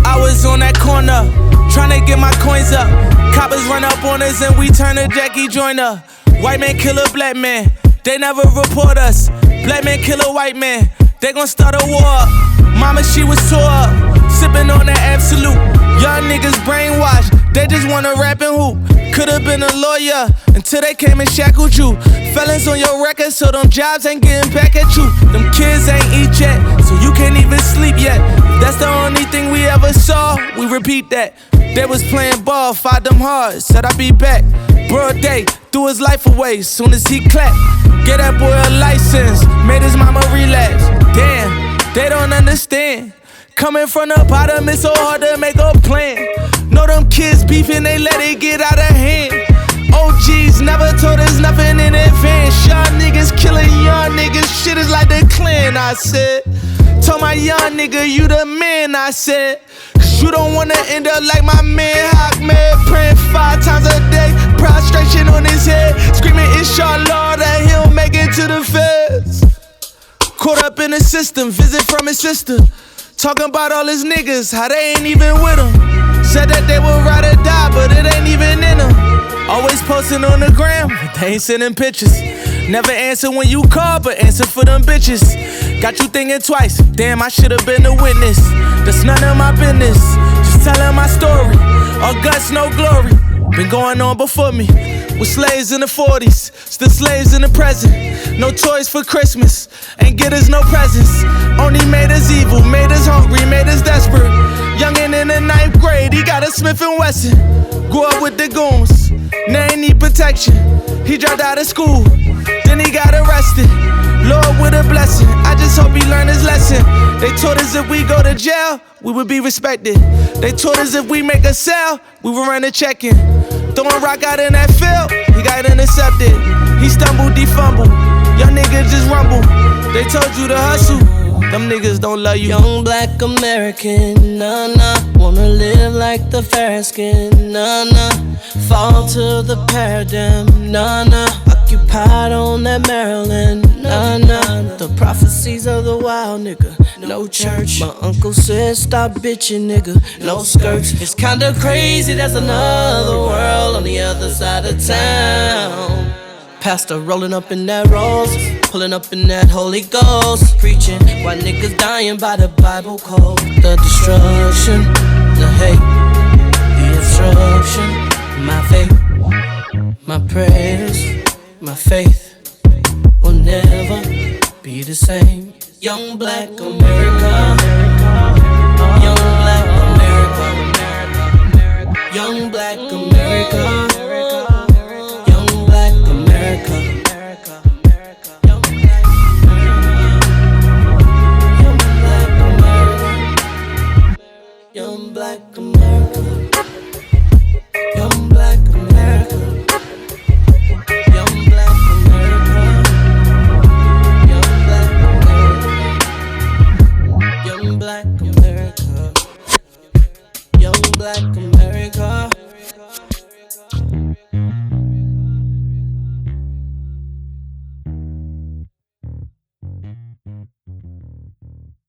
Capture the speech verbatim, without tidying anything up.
I was on that corner, tryna get my coins up. Coppers run up on us and we turn to Jackie Joyner. White man kill a black man, they never report us. Black man kill a white man, they gon' start a war. Mama, she was tore up, sippin' on that Absolute. Young niggas brainwashed, they just wanna rap and hoop. Could've been a lawyer until they came and shackled you. Felons on your record, so them jobs ain't getting back at you. Them kids ain't eat yet, so you can't even sleep yet. If that's the only thing we ever saw, we repeat that. They was playing ball, fought them hard, said I'd be back. Broad day, threw his life away, soon as he clapped. Get that boy a license, made his mama relapse. Damn, they don't understand. Coming from the bottom, it's so hard to make a plan. Know them kids beefing, they let it get out of hand. O Gs never told us nothing in advance. Young niggas killing young niggas, shit is like the Klan, I said. Told my young nigga, you the man, I said. Cause you don't wanna end up like my man Ahmed, praying five times a day, prostration on his head, screaming inshallah that he'll make it to the feds. Caught up in the system, visit from his sister. Talking about all his niggas, how they ain't even with him. Said that they would ride or die, but it ain't even in them. Always posting on the gram, but they ain't sending pictures. Never answer when you call, but answer for them bitches. Got you thinking twice, damn, I should've been a witness. That's none of my business, just telling my story. All guts, no glory, been going on before me. With slaves in the forties, still slaves in the present. No toys for Christmas, ain't get us no presents. Only made us evil, made us hungry, made us desperate. Youngin' in the ninth grade, he got a Smith and Wesson. Grew up with the goons, now he need protection. He dropped out of school, then he got arrested. Lord with a blessing, I just hope he learned his lesson. They told us if we go to jail, we would be respected. They told us if we make a sale, we would run a check-in. Throwing rock out in that field, he got intercepted. He stumbled, defumbled, young niggas just rumble. They told you to hustle, them niggas don't love you. Young black American, nah nah. Wanna live like the fair skin, nah nah. Fall to the paradigm, nah nah. Occupied on that Maryland, nah nah. The prophecies of the wild nigga, no church. My uncle said stop bitching nigga, no skirts. It's kinda crazy, there's another world on the other side of town. Pastor rolling up in that Rolls, pulling up in that Holy Ghost, preaching why niggas dying by the Bible code. The destruction, the hate, the obstruction. My faith, my prayers, my faith will never be the same. Young black America, young black America, young black America.